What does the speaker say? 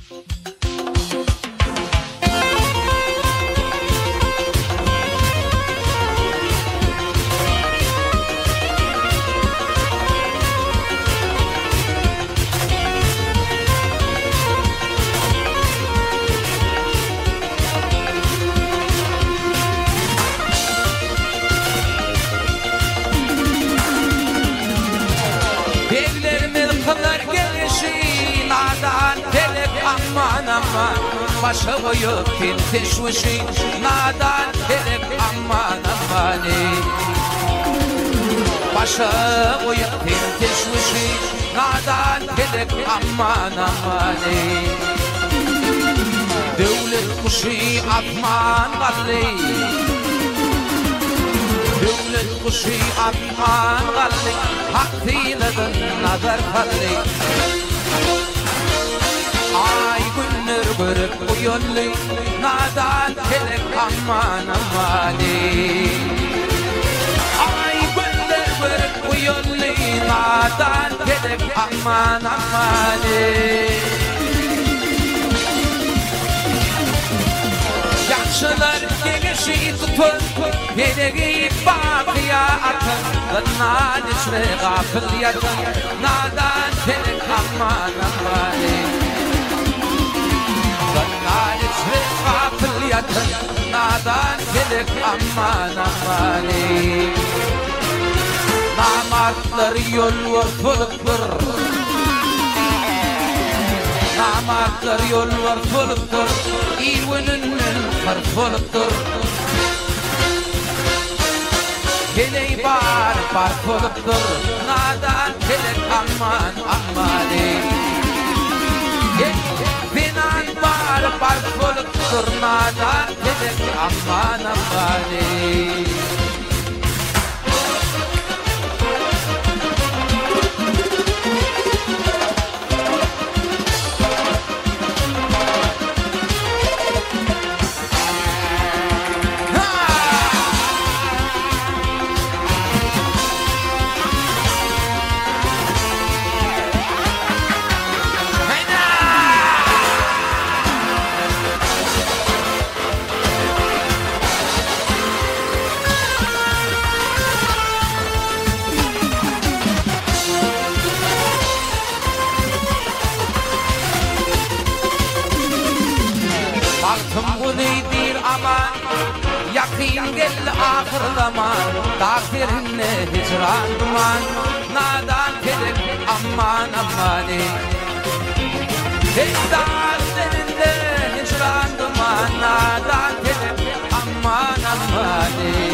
Başa koyup teşvişi nadan gerek aman amani. Başa koyup teşvişi nadan gerek aman amani. Devlet kuşu atman galli, devlet kuşu atman galli, hakkıyla nazar kalli. Ay günler görüp uyanlı nadan gerek aman amani. Ay günler görüp uyanlı nadan gerek aman amani. Yaşlılar gelişi tutun gereği bakıya atın. Gınnan içine gafil yatın nadan gerek aman amani. Nadan gerek aman amani. Namartlar yol varfılıktır, namartlar yol varfılıktır, İvününün farfılıktır. Geley bar fılıktır, nadan gerek aman amani. Binan bar fılıktır, nadan gerek aman amani. Baktım bu neydir aman, yakın geldi ahir zaman. Takdirinle hicran duman, nadan gerek aman amani. Takdirinde hicran duman, nadan gerek aman amani.